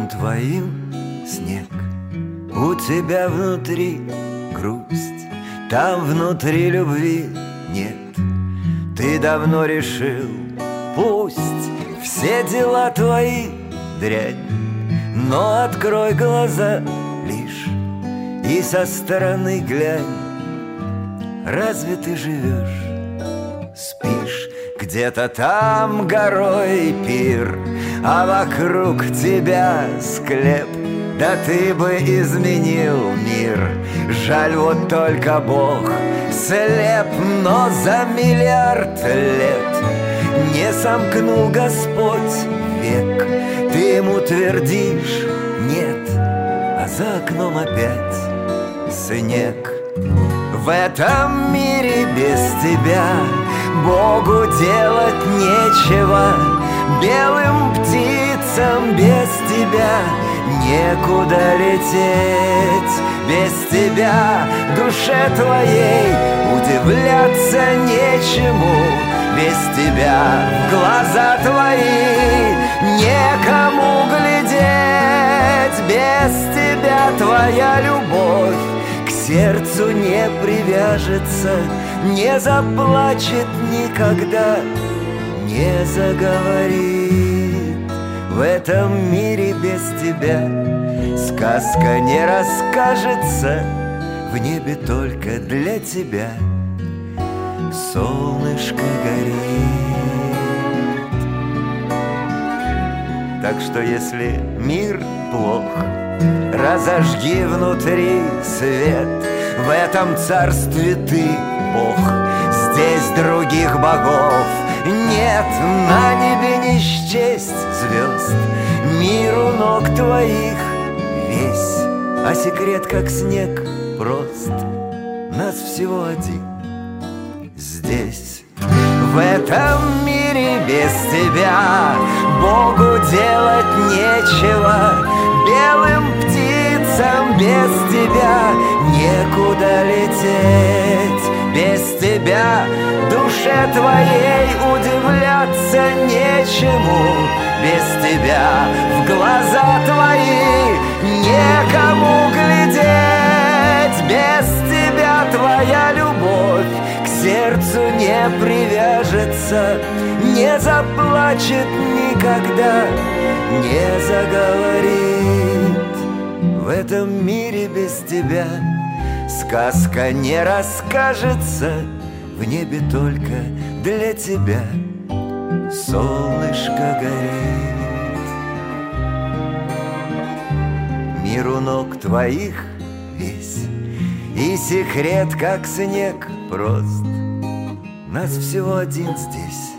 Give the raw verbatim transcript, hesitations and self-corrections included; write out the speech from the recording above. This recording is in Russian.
носом твоим снег. У тебя внутри грусть, там внутри любви нет. Ты давно решил, пусть все дела твои дрянь, но открой глаза лишь и со стороны глянь. Разве ты живешь, спишь где-то там горой пир, а вокруг тебя склеп? Да ты бы изменил мир. Жаль, вот только Бог слеп, но за миллиард лет не сомкнул Господь век. Ты ему твердишь нет, а за окном опять снег. В этом мире без тебя Богу делать нечего, белым птицам без тебя некуда лететь. Без тебя душе твоей удивляться нечему, без тебя в глаза твои некому глядеть. Без тебя твоя любовь к сердцу не привяжется, не заплачет никогда, не заговорит. В этом мире без тебя сказка не расскажется, в небе только для тебя солнышко горит. Так что если мир плох, разожги внутри свет. В этом царстве ты Бог, здесь других богов нет. На небе не счесть звезд, мир у ног твоих весь, а секрет как снег прост. Нас всего один здесь. В этом мире без тебя Богу делать нечего, белым птицам без тебя некуда лететь. Без тебя душе твоей удивляться нечему, без тебя в глаза твои некому глядеть. Без тебя твоя любовь к сердцу не привяжется, не заплачет никогда, не заговорит. В этом мире без тебя сказка не расскажется, в небе только для тебя солнышко горит. Мир у ног твоих весь, и секрет как снег прост. Нас всего один здесь.